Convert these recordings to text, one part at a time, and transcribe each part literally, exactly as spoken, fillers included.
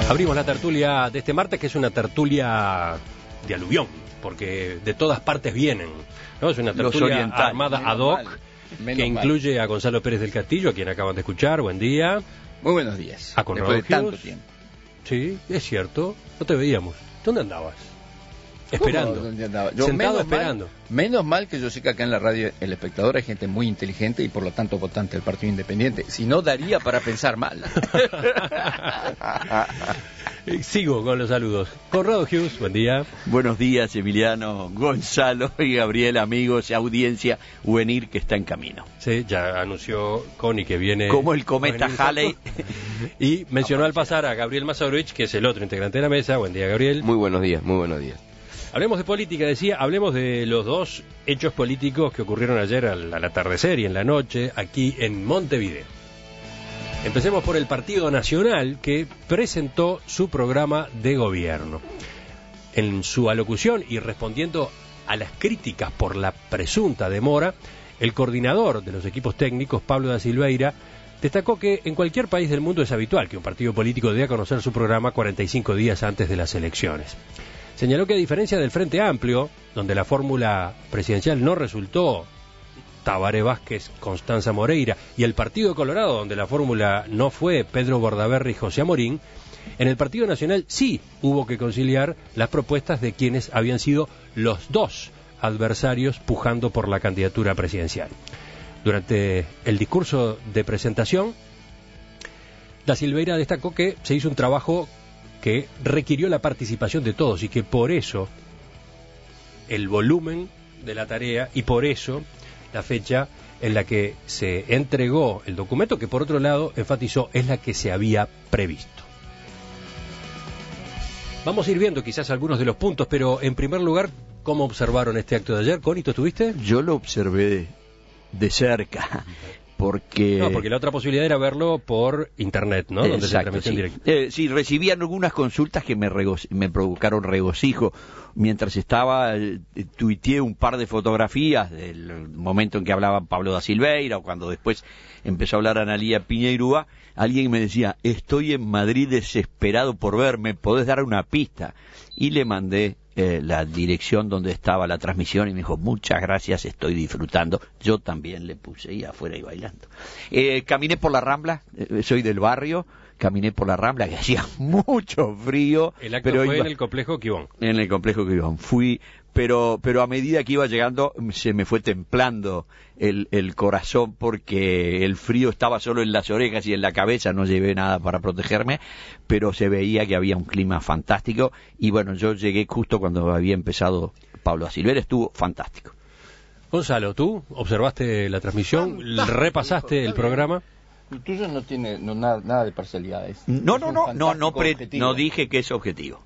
Abrimos la tertulia de este martes, que es una tertulia de aluvión, porque de todas partes vienen, ¿no? Es una tertulia armada ad hoc, que incluye mal. a Gonzalo Pérez del Castillo, a quien acaban de escuchar. Buen día. Muy buenos días. A Conrado Después de tanto tiempo. Sí, es cierto. No te veíamos. ¿Dónde andabas? Esperando. ¿Dónde andaba? Yo, Sentado menos esperando. Mal, menos mal que yo sé que acá en la radio El Espectador hay gente muy inteligente y por lo tanto votante del Partido Independiente. Si no, daría para pensar mal. Sigo con los saludos. Conrado Hughes, buen día. Buenos días, Emiliano, Gonzalo y Gabriel, amigos y audiencia juvenil que está en camino. Sí, ya anunció Connie que viene... Como el cometa Halley. Y mencionó al pasar a Gabriel Mazaurovich, que es el otro integrante de la mesa. Buen día, Gabriel. Muy buenos días, muy buenos días. Hablemos de política, decía, hablemos de los dos hechos políticos que ocurrieron ayer al, al atardecer y en la noche aquí en Montevideo. Empecemos por el Partido Nacional, que presentó su programa de gobierno. En su alocución y respondiendo a las críticas por la presunta demora, el coordinador de los equipos técnicos, Pablo da Silveira, destacó que en cualquier país del mundo es habitual que un partido político dé a conocer su programa cuarenta y cinco días antes de las elecciones. Señaló que a diferencia del Frente Amplio, donde la fórmula presidencial no resultó Tabaré Vázquez, Constanza Moreira, y el Partido Colorado, donde la fórmula no fue Pedro Bordaberry y José Amorín, en el Partido Nacional sí hubo que conciliar las propuestas de quienes habían sido los dos adversarios pujando por la candidatura presidencial. Durante el discurso de presentación, da Silveira destacó que se hizo un trabajo que requirió la participación de todos y que por eso el volumen de la tarea y por eso la fecha en la que se entregó el documento, que por otro lado enfatizó es la que se había previsto. Vamos a ir viendo quizás algunos de los puntos, pero en primer lugar, ¿cómo observaron este acto de ayer? Connie, ¿tú estuviste? Yo lo observé de, de cerca. Porque... No, porque la otra posibilidad era verlo por internet, ¿no? Donde Exacto, se transmitió sí. en directo. Eh, sí, recibí algunas consultas que me, rego- me provocaron regocijo. Mientras estaba, eh, tuiteé un par de fotografías del momento en que hablaba Pablo da Silveira, o cuando después empezó a hablar Analía Piñeirúa. Alguien me decía, estoy en Madrid desesperado por verme, ¿podés dar una pista? Y le mandé eh, la dirección donde estaba la transmisión y me dijo, muchas gracias, estoy disfrutando. Yo también le puse ahí afuera y bailando. Eh, caminé por la Rambla, eh, soy del barrio, caminé por la Rambla, que hacía mucho frío. El acto pero fue iba... en el complejo Quibón. En el complejo Quibón. Fui, pero pero a medida que iba llegando se me fue templando el, el corazón porque el frío estaba solo en las orejas y en la cabeza, no llevé nada para protegerme, pero se veía que había un clima fantástico y bueno, yo llegué justo cuando había empezado Pablo da Silveira, estuvo fantástico. Gonzalo, ¿tú observaste la transmisión? Fantástico, ¿Repasaste el programa? El tuyo no tiene no, nada, nada de parcialidades. No, Es no, un no, no, no, pre- objetivo. no dije que es objetivo.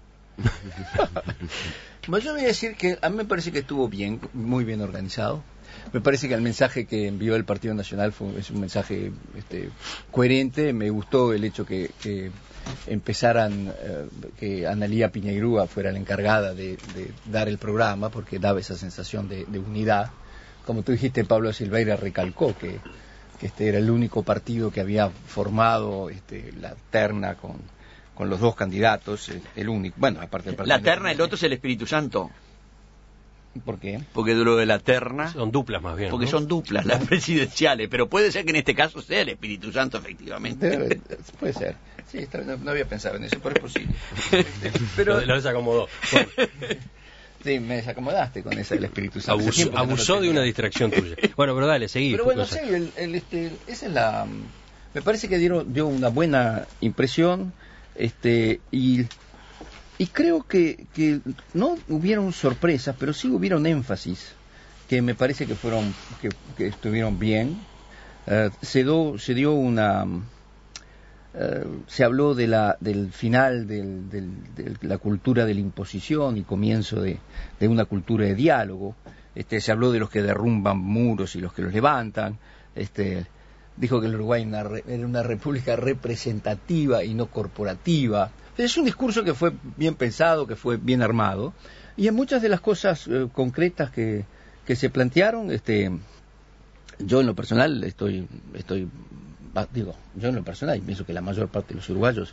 Pues yo voy a decir que a mí me parece que estuvo bien, muy bien organizado. Me parece que el mensaje que envió el Partido Nacional fue es un mensaje este, coherente. Me gustó el hecho que, que empezaran, eh, que Analía Piñeirúa fuera la encargada de, de dar el programa, porque daba esa sensación de, de unidad. Como tú dijiste, Pablo Silveira recalcó que, que este era el único partido que había formado este, la terna con, con los dos candidatos, el, el único. Bueno, aparte del Partido La terna, el otro es el Espíritu Santo. ¿Por qué? Porque de lo de la terna... Son duplas más bien, Porque ¿no? son duplas las presidenciales, pero puede ser que en este caso sea el Espíritu Santo, efectivamente. Debe, puede ser. Sí, está, no, no había pensado en eso, pero es posible. Pero, Lo, lo desacomodó. Bueno, sí, me desacomodaste con esa del Espíritu Santo. abusó Siempre que no abusó lo de una tenía. distracción tuya. Bueno, pero dale, seguí. Pero bueno, cosa. sí, el, el, este, esa es la... Me parece que dieron, dio una buena impresión, este, y... Y creo que, que no hubieron sorpresas, pero sí hubieron énfasis que me parece que fueron que, que estuvieron bien. Uh, se, do, se dio una uh, se habló de la del final del, del, de la cultura de la imposición y comienzo de, de una cultura de diálogo. Este, se habló de los que derrumban muros y los que los levantan. Este, dijo que el Uruguay era una, era una república representativa y no corporativa. Es un discurso que fue bien pensado, que fue bien armado, y en muchas de las cosas eh, concretas que, que se plantearon, este, yo en lo personal estoy, estoy, digo, yo en lo personal, y pienso que la mayor parte de los uruguayos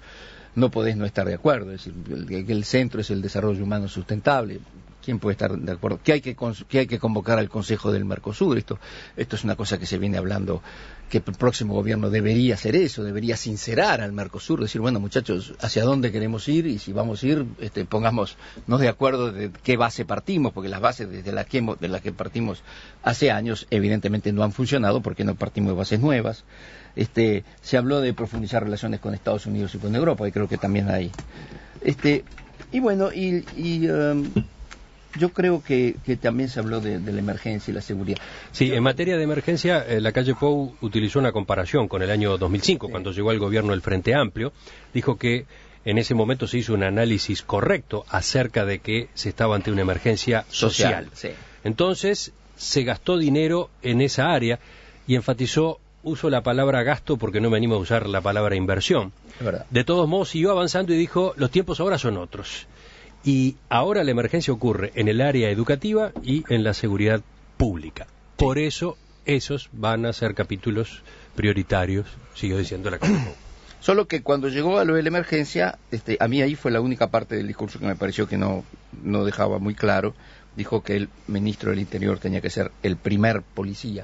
no podés no estar de acuerdo. Es decir, el, el centro es el desarrollo humano sustentable. ¿Quién puede estar de acuerdo? Que hay que, que hay que convocar al Consejo del Mercosur. Esto, esto es una cosa que se viene hablando, que el próximo gobierno debería hacer eso, debería sincerar al Mercosur, decir, bueno, muchachos, ¿hacia dónde queremos ir? Y si vamos a ir, este, pongámonos de acuerdo de qué base partimos, porque las bases desde las que, de las que partimos hace años, evidentemente no han funcionado, porque no partimos de bases nuevas. Este, se habló de profundizar relaciones con Estados Unidos y con Europa, y creo que también hay. Este, y bueno, y... y um, yo creo que, que también se habló de, de la emergencia y la seguridad. Sí, Yo... en materia de emergencia, eh, la calle Pou utilizó una comparación con el año dos mil cinco, sí. Cuando llegó al gobierno el Frente Amplio. Dijo que en ese momento se hizo un análisis correcto acerca de que se estaba ante una emergencia social. social sí. Entonces, se gastó dinero en esa área y enfatizó, uso la palabra gasto porque no me animo a usar la palabra inversión. Es verdad. De todos modos, siguió avanzando y dijo, los tiempos ahora son otros. Y ahora la emergencia ocurre en el área educativa y en la seguridad pública. Por eso, esos van a ser capítulos prioritarios, siguió diciendo la Calle Pou. Solo que cuando llegó a lo de la emergencia, este, a mí ahí fue la única parte del discurso que me pareció que no, no dejaba muy claro. Dijo que el ministro del Interior tenía que ser el primer policía.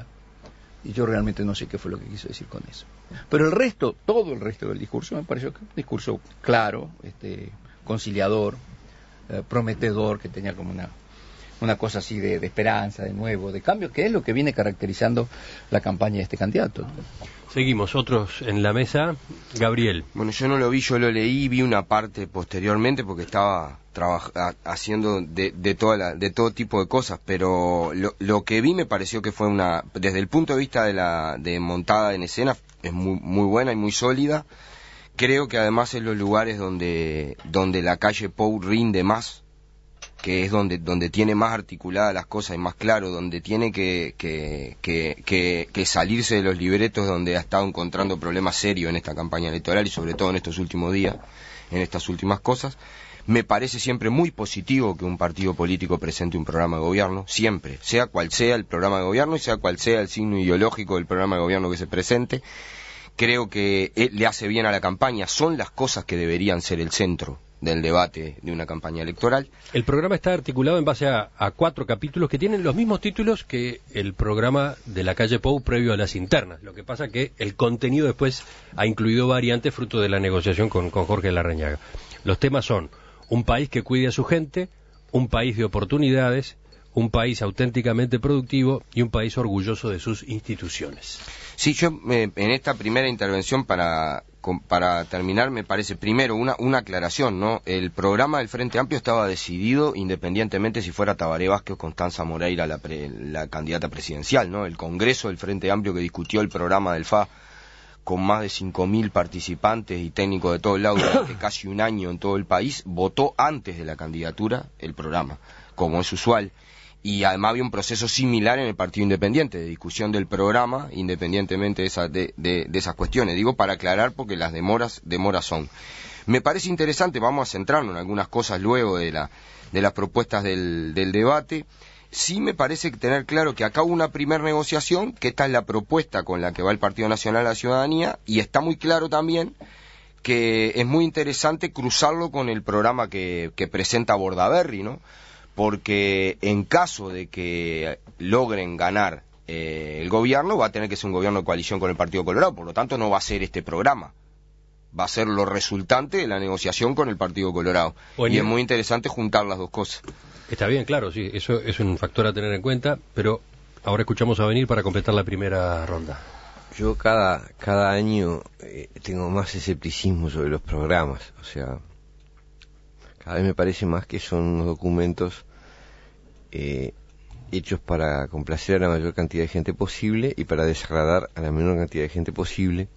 Y yo realmente no sé qué fue lo que quiso decir con eso. Pero el resto, todo el resto del discurso, me pareció que un discurso claro, este, conciliador, Eh, prometedor, que tenía como una una cosa así de, de esperanza, de nuevo, de cambio, que es lo que viene caracterizando la campaña de este candidato, ¿no? Seguimos, otros en la mesa. Gabriel. Bueno, yo no lo vi, yo lo leí, vi una parte posteriormente porque estaba trabaja, haciendo de, de, toda la, de todo tipo de cosas, pero lo, lo que vi me pareció que fue una, desde el punto de vista de la de montada en escena, es muy, muy buena y muy sólida. Creo que además es los lugares donde donde la calle Pou rinde más, que es donde donde tiene más articuladas las cosas y más claro, donde tiene que que, que, que, que salirse de los libretos, donde ha estado encontrando problemas serios en esta campaña electoral y sobre todo en estos últimos días, en estas últimas cosas. Me parece siempre muy positivo que un partido político presente un programa de gobierno, siempre, sea cual sea el programa de gobierno y sea cual sea el signo ideológico del programa de gobierno que se presente. Creo que le hace bien a la campaña, son las cosas que deberían ser el centro del debate de una campaña electoral. El programa está articulado en base a, a cuatro capítulos que tienen los mismos títulos que el programa de la calle Pou previo a las internas. Lo que pasa que el contenido después ha incluido variantes fruto de la negociación con, con Jorge Larrañaga. Los temas son un país que cuide a su gente, un país de oportunidades, un país auténticamente productivo y un país orgulloso de sus instituciones. Sí, yo eh, en esta primera intervención para para terminar me parece primero una una aclaración, ¿no? El programa del Frente Amplio estaba decidido independientemente si fuera Tabaré Vázquez o Constanza Moreira la, pre, la candidata presidencial, ¿no? El Congreso del Frente Amplio que discutió el programa del F A con más de cinco mil participantes y técnicos de todos lados durante casi un año en todo el país, votó antes de la candidatura el programa, como es usual. Y además había un proceso similar en el Partido Independiente, de discusión del programa, independientemente de, esa, de, de, de esas cuestiones. Digo para aclarar porque las demoras, demoras son. Me parece interesante, vamos a centrarnos en algunas cosas luego de, la, de las propuestas del, del debate. Sí me parece tener claro que acá hubo una primera negociación, que esta es la propuesta con la que va el Partido Nacional a la Ciudadanía, y está muy claro también que es muy interesante cruzarlo con el programa que, que presenta Bordaberry, ¿no? Porque en caso de que logren ganar eh, el gobierno, va a tener que ser un gobierno de coalición con el Partido Colorado, por lo tanto no va a ser este programa, va a ser lo resultante de la negociación con el Partido Colorado. Bueno, y es muy interesante juntar las dos cosas. Está bien, claro, sí, eso es un factor a tener en cuenta, pero ahora escuchamos a Venir para completar la primera ronda. Yo cada, cada año eh, tengo más escepticismo sobre los programas, o sea... Cada vez me parece más que son unos documentos eh, hechos para complacer a la mayor cantidad de gente posible y para desagradar a la menor cantidad de gente posible.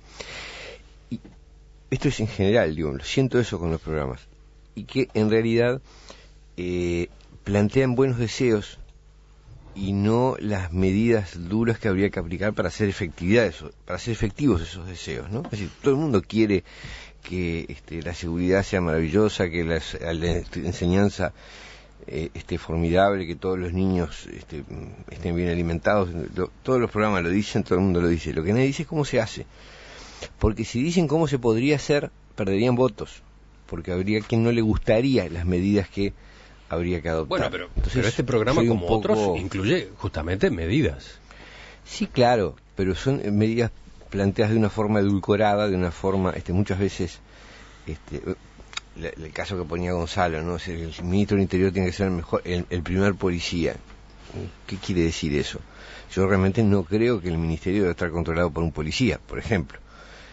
Y esto es en general, digo, lo siento eso con los programas. Y que en realidad eh, plantean buenos deseos y no las medidas duras que habría que aplicar para hacer efectividad eso, para hacer efectivos esos deseos, ¿no? Es decir, todo el mundo quiere que este, la seguridad sea maravillosa, que la, la enseñanza eh, esté formidable, que todos los niños este, estén bien alimentados. Lo, todos los programas lo dicen, todo el mundo lo dice. Lo que nadie dice es cómo se hace. Porque si dicen cómo se podría hacer, perderían votos. porque habría quien no le gustaría las medidas que habría que adoptar. Bueno, pero, Entonces, pero este programa, como poco... otros, incluye justamente medidas. Sí, claro, pero son medidas planteadas de una forma edulcorada, de una forma, este, muchas veces, este, el, el caso que ponía Gonzalo, ¿no? O sea, el ministro del Interior tiene que ser el mejor, el, el primer policía. ¿Qué quiere decir eso? Yo realmente no creo que el ministerio debe estar controlado por un policía, por ejemplo.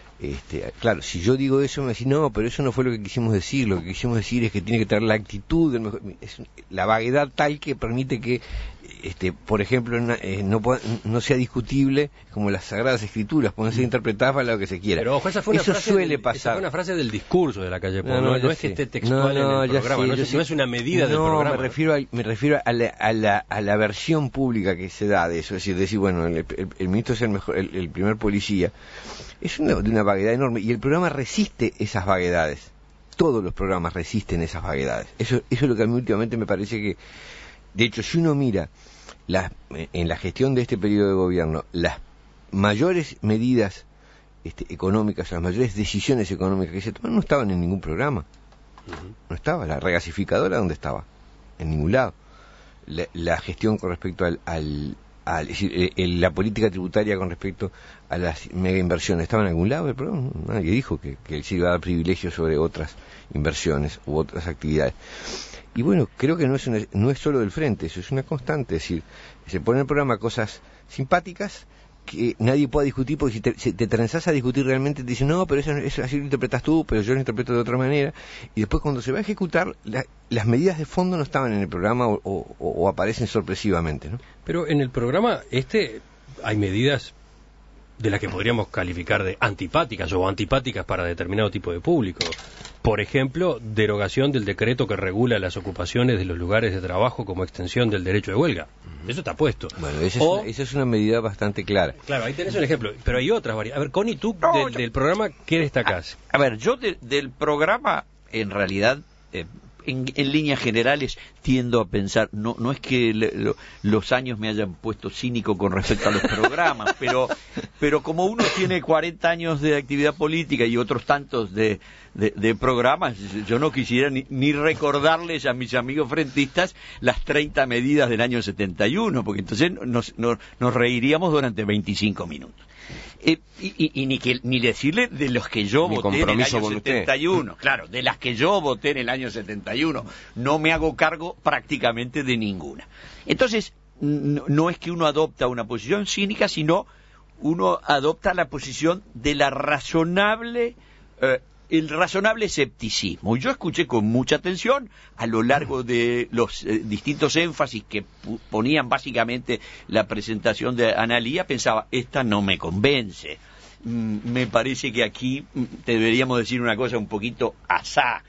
Este, claro, si yo digo eso me decís, no, pero eso no fue lo que quisimos decir, lo que quisimos decir es que tiene que tener la actitud del mejor, es la vaguedad tal que permite que, este, por ejemplo, na, eh, no, no sea discutible como las Sagradas Escrituras, pueden ser interpretadas para lo que se quiera. Pero ojo, esa fue una eso frase suele del, pasar. Esa fue una frase del discurso de la calle Pou, no, no, no, no es sé. que esté textual no, no, en el programa, sé, no, es, sé. no es una medida no, del programa. Me refiero a, me refiero a la, a, la, a la versión pública que se da de eso, es decir, decir bueno, el, el, el ministro es el, mejor, el, el primer policía. Es una, de una vaguedad enorme y el programa resiste esas vaguedades. Todos los programas resisten esas vaguedades. Eso, eso es lo que a mí últimamente me parece que, de hecho, si uno mira las, en la gestión de este periodo de gobierno, las mayores medidas este, económicas, las mayores decisiones económicas que se toman no estaban en ningún programa. Uh-huh. No estaba. La regasificadora, ¿dónde estaba? En ningún lado. La, la gestión con respecto al, al Al, es decir, el, la política tributaria con respecto a las mega inversiones, ¿estaba en algún lado el programa? Nadie dijo que, que él se iba a dar privilegios sobre otras inversiones u otras actividades. Y bueno, creo que no es, una, no es solo del frente, eso es una constante, es decir, se pone en el programa cosas simpáticas que nadie pueda discutir, porque si te, si te transás a discutir realmente te dicen, no, pero eso, eso así lo interpretas tú, pero yo lo interpreto de otra manera, y después cuando se va a ejecutar, la, las medidas de fondo no estaban en el programa o, o, o aparecen sorpresivamente, ¿no? Pero en el programa este hay medidas de las que podríamos calificar de antipáticas o antipáticas para determinado tipo de público. Por ejemplo, derogación del decreto que regula las ocupaciones de los lugares de trabajo como extensión del derecho de huelga. Uh-huh. Eso está puesto. Bueno, esa, o, es una, esa es una medida bastante clara. Claro, ahí tenés un ejemplo. Pero hay otras varias. A ver, Connie, tú no, del, yo, del programa, ¿qué destacás? A, a ver, yo de, del programa, en realidad... Eh, En, en líneas generales tiendo a pensar, no no es que le, lo, los años me hayan puesto cínico con respecto a los programas, pero pero como uno tiene cuarenta años de actividad política y otros tantos de, de, de programas, yo no quisiera ni, ni recordarles a mis amigos frentistas las treinta medidas del año setenta y uno, porque entonces nos, nos, nos reiríamos durante veinticinco minutos. Eh, y, y, y ni que ni decirle de los que yo Mi voté en el año con setenta y uno, usted. claro, de las que yo voté en el año setenta y uno, no me hago cargo prácticamente de ninguna. Entonces, no, no es que uno adopta una posición cínica, sino uno adopta la posición de la razonable, eh, el razonable escepticismo. Y yo escuché con mucha atención a lo largo de los eh, distintos énfasis que pu- ponían básicamente la presentación de Analía, pensaba, esta no me convence. Mm, me parece que aquí mm, deberíamos decir una cosa un poquito asá.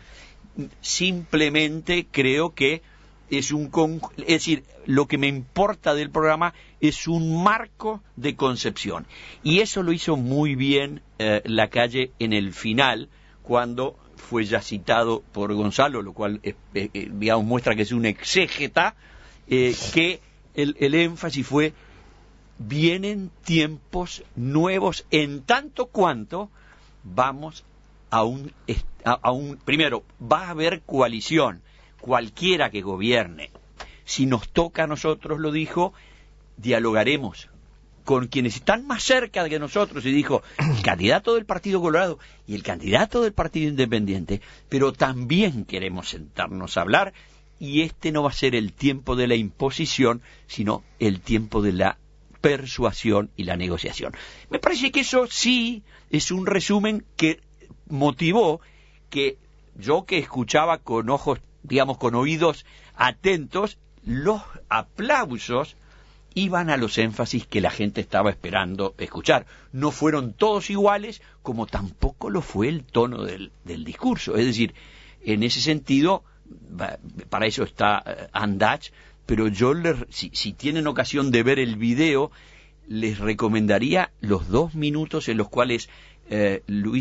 Simplemente creo que es un con... es decir, lo que me importa del programa es un marco de concepción. Y eso lo hizo muy bien eh, Lacalle en el final, cuando fue ya citado por Gonzalo, lo cual eh, eh, digamos muestra que es un exégeta, eh, que el, el énfasis fue: vienen tiempos nuevos en tanto cuanto vamos a un, a, a un primero, va a haber coalición, cualquiera que gobierne. Si nos toca a nosotros, lo dijo, dialogaremos con quienes están más cerca de nosotros, y dijo, el candidato del Partido Colorado y el candidato del Partido Independiente, pero también queremos sentarnos a hablar, y este no va a ser el tiempo de la imposición, sino el tiempo de la persuasión y la negociación. Me parece que eso sí es un resumen que motivó que yo, que escuchaba con ojos, digamos, con oídos atentos, los aplausos iban a los énfasis que la gente estaba esperando escuchar. No fueron todos iguales, como tampoco lo fue el tono del, del discurso. Es decir, en ese sentido, para eso está uh, Andach, pero yo, les, si, si tienen ocasión de ver el video, les recomendaría los dos minutos en los cuales eh, Luis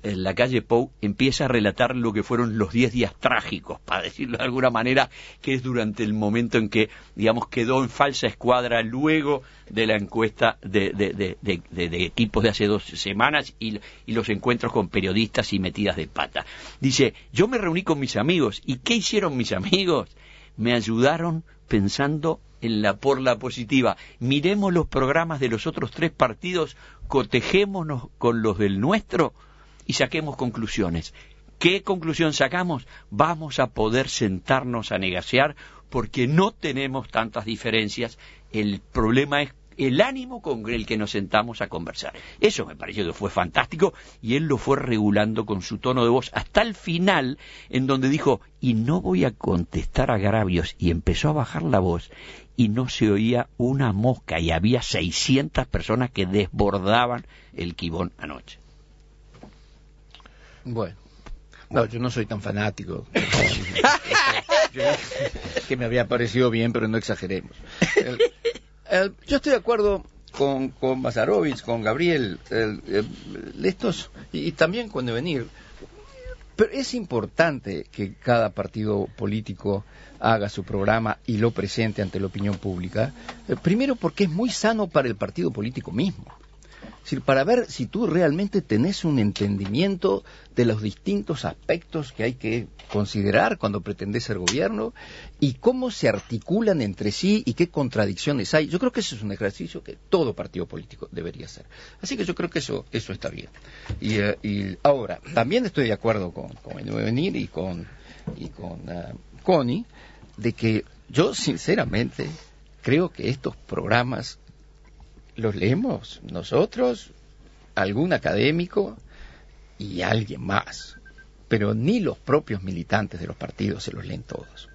en la calle Pou, empieza a relatar lo que fueron los diez días trágicos, para decirlo de alguna manera, que es durante el momento en que, digamos, quedó en falsa escuadra luego de la encuesta de, de, de, de, de, de equipos de hace dos semanas y, y los encuentros con periodistas y metidas de pata. Dice, yo me reuní con mis amigos, ¿y qué hicieron mis amigos? Me ayudaron pensando en la por la positiva. Miremos los programas de los otros tres partidos, cotejémonos con los del nuestro y saquemos conclusiones. ¿Qué conclusión sacamos? Vamos a poder sentarnos a negociar porque no tenemos tantas diferencias. El problema es el ánimo con el que nos sentamos a conversar. Eso me pareció que fue fantástico y él lo fue regulando con su tono de voz hasta el final, en donde dijo, y no voy a contestar agravios, y empezó a bajar la voz y no se oía una mosca y había seiscientas personas que desbordaban el Quibón anoche. Bueno, no, yo no soy tan fanático. Que me había parecido bien, pero no exageremos. El, el, yo estoy de acuerdo con, con Mazarovich, con Gabriel, el, el, estos, y, y también con Devenir. Pero es importante que cada partido político haga su programa y lo presente ante la opinión pública. Eh, primero porque es muy sano para el partido político mismo. Es decir, para ver si tú realmente tenés un entendimiento de los distintos aspectos que hay que considerar cuando pretendés ser gobierno y cómo se articulan entre sí y qué contradicciones hay. Yo creo que eso es un ejercicio que todo partido político debería hacer. Así que yo creo que eso eso está bien. Y, uh, y ahora, también estoy de acuerdo con, con el Venir y con, y con uh, Connie, de que yo sinceramente creo que estos programas los leemos nosotros, algún académico y alguien más, pero ni los propios militantes de los partidos se los leen todos.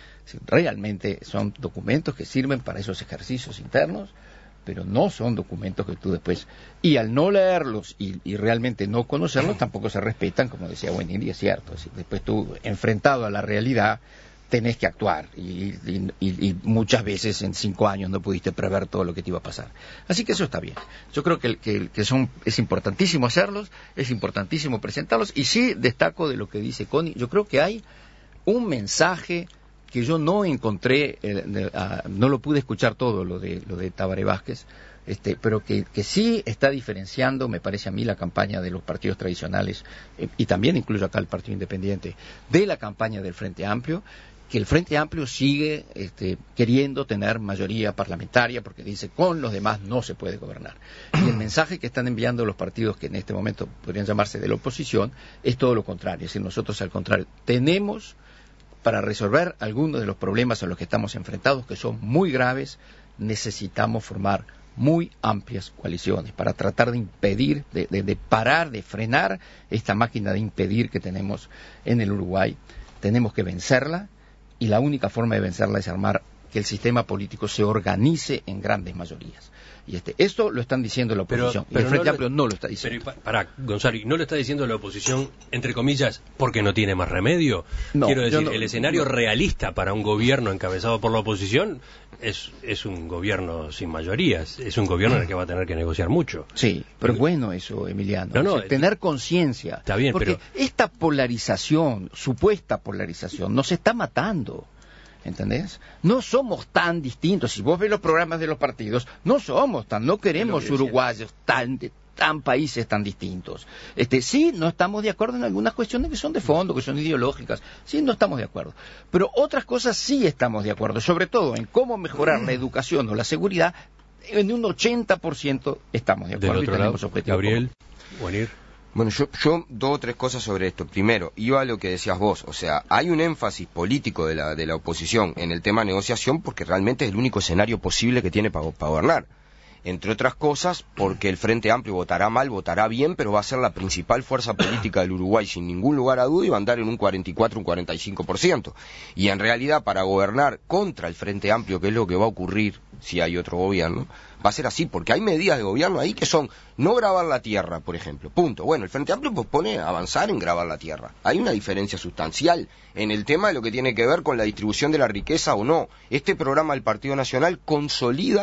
Realmente son documentos que sirven para esos ejercicios internos, pero no son documentos que tú después, y al no leerlos y, y realmente no conocerlos, tampoco se respetan, como decía Buenil, y es cierto. Es decir, después tú, enfrentado a la realidad, tenés que actuar y, y, y muchas veces en cinco años no pudiste prever todo lo que te iba a pasar. Así que eso está bien. Yo creo que, que, que son, es importantísimo hacerlos, es importantísimo presentarlos y sí destaco de lo que dice Connie, yo creo que hay un mensaje que yo no encontré, eh, de, a, no lo pude escuchar todo lo de, lo de Tabaré Vázquez, este, pero que, que sí está diferenciando, me parece a mí, la campaña de los partidos tradicionales eh, y también incluyo acá el Partido Independiente, de la campaña del Frente Amplio, que el Frente Amplio sigue este, queriendo tener mayoría parlamentaria porque dice con los demás no se puede gobernar. Y el mensaje que están enviando los partidos que en este momento podrían llamarse de la oposición es todo lo contrario. Es decir, nosotros al contrario tenemos para resolver algunos de los problemas a los que estamos enfrentados, que son muy graves, necesitamos formar muy amplias coaliciones para tratar de impedir, de, de, de parar, de frenar esta máquina de impedir que tenemos en el Uruguay. Tenemos que vencerla. Y la única forma de vencerla es armar que el sistema político se organice en grandes mayorías. Y este, esto lo están diciendo la oposición. Pero, pero y el Frente no Amplio lo, no lo está diciendo. Pero para, Gonzalo, ¿no lo está diciendo la oposición, entre comillas, porque no tiene más remedio? No, Quiero decir, no, el escenario no. realista para un gobierno encabezado por la oposición es, es un gobierno sin mayorías. Es un gobierno en el que va a tener que negociar mucho. Sí, pero es bueno eso, Emiliano. No, no, o sea, tener conciencia. Está bien, porque pero esta polarización, supuesta polarización, nos está matando. ¿Entendés? No somos tan distintos. Si vos ves los programas de los partidos, no somos tan, no queremos uruguayos tan, tan países tan distintos. Este, sí, no estamos de acuerdo en algunas cuestiones que son de fondo, que son ideológicas. Sí, no estamos de acuerdo. Pero otras cosas sí estamos de acuerdo, sobre todo en cómo mejorar la educación o la seguridad. En un ochenta por ciento estamos de acuerdo. Del otro y tenemos lado, objetivos Gabriel, Buenir. Bueno, yo, yo dos o tres cosas sobre esto. Primero, iba a lo que decías vos, o sea, hay un énfasis político de la, de la oposición en el tema negociación porque realmente es el único escenario posible que tiene para pa gobernar. Entre otras cosas, porque el Frente Amplio votará mal, votará bien, pero va a ser la principal fuerza política del Uruguay sin ningún lugar a duda y va a andar en un cuarenta y cuatro, un cuarenta y cinco por ciento. Y en realidad, para gobernar contra el Frente Amplio, que es lo que va a ocurrir si hay otro gobierno, va a ser así, porque hay medidas de gobierno ahí que son no grabar la tierra, por ejemplo, punto. Bueno, el Frente Amplio propone avanzar en grabar la tierra. Hay una diferencia sustancial en el tema de lo que tiene que ver con la distribución de la riqueza o no. Este programa del Partido Nacional consolida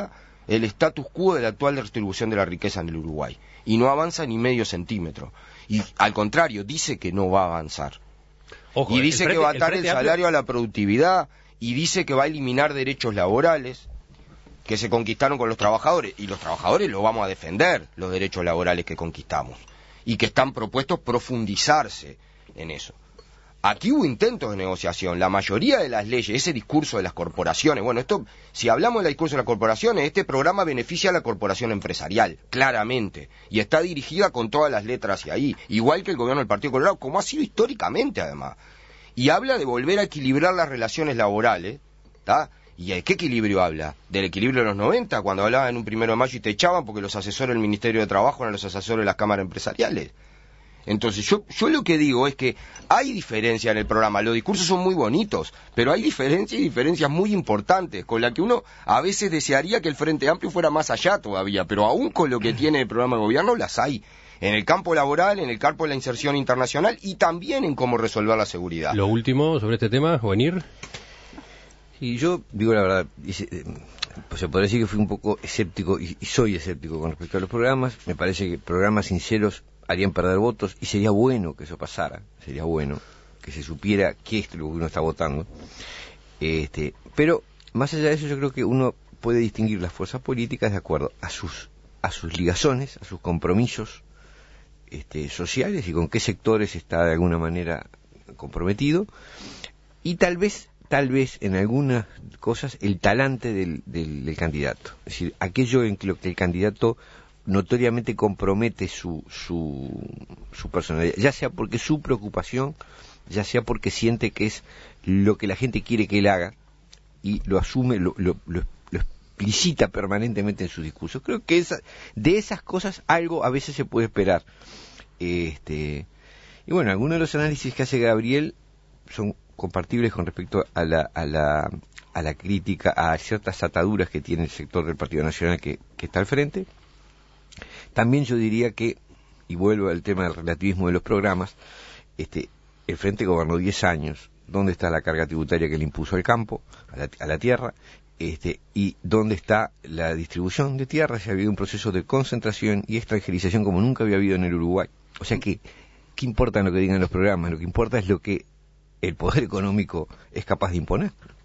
el status quo de la actual distribución de la riqueza en el Uruguay. Y no avanza ni medio centímetro. Y al contrario, dice que no va a avanzar. Ojo, y dice frente, que va a atar el, el salario amplio... a la productividad, y dice que va a eliminar derechos laborales que se conquistaron con los trabajadores. Y los trabajadores los vamos a defender, los derechos laborales que conquistamos. Y que están propuestos profundizarse en eso. Aquí hubo intentos de negociación, la mayoría de las leyes, ese discurso de las corporaciones, bueno, esto, si hablamos del discurso de las corporaciones, este programa beneficia a la corporación empresarial, claramente, y está dirigida con todas las letras hacia ahí, igual que el gobierno del Partido Colorado, como ha sido históricamente además, y habla de volver a equilibrar las relaciones laborales, ¿tá? ¿Y de qué equilibrio habla? ¿Del equilibrio de los noventa, cuando hablaba en un primero de mayo y te echaban porque los asesores del Ministerio de Trabajo eran los asesores de las cámaras empresariales? Entonces, yo, yo lo que digo es que hay diferencia en el programa, los discursos son muy bonitos, pero hay diferencias y diferencias muy importantes, con la que uno a veces desearía que el Frente Amplio fuera más allá todavía, pero aún con lo que tiene el programa de gobierno las hay, en el campo laboral, en el campo de la inserción internacional y también en cómo resolver la seguridad. Lo último sobre este tema, Juvenir. Y yo digo la verdad, pues se podría decir que fui un poco escéptico, y, y soy escéptico con respecto a los programas. Me parece que programas sinceros harían perder votos, y sería bueno que eso pasara, sería bueno que se supiera qué es lo que uno está votando. Este, pero más allá de eso, yo creo que uno puede distinguir las fuerzas políticas de acuerdo a sus a sus ligazones, a sus compromisos este, sociales y con qué sectores está de alguna manera comprometido, y tal vez tal vez en algunas cosas el talante del, del, del candidato, es decir, aquello en lo que el candidato notoriamente compromete su, su, su personalidad, ya sea porque su preocupación, ya sea porque siente que es lo que la gente quiere que él haga y lo asume, lo, lo, lo, lo explicita permanentemente en su discurso. Creo que esa, de esas cosas algo a veces se puede esperar. Este, y bueno, algunos de los análisis que hace Gabriel son compartibles con respecto a la, a la, a la crítica a ciertas ataduras que tiene el sector del Partido Nacional que, que está al frente. También yo diría que, y vuelvo al tema del relativismo de los programas, este, el Frente gobernó diez años. ¿Dónde está la carga tributaria que le impuso al campo, a la, a la tierra? Este, ¿y dónde está la distribución de tierras? Si ha habido un proceso de concentración y extranjerización como nunca había habido en el Uruguay. O sea que, ¿qué importa lo que digan los programas? Lo que importa es lo que el poder económico es capaz de imponer.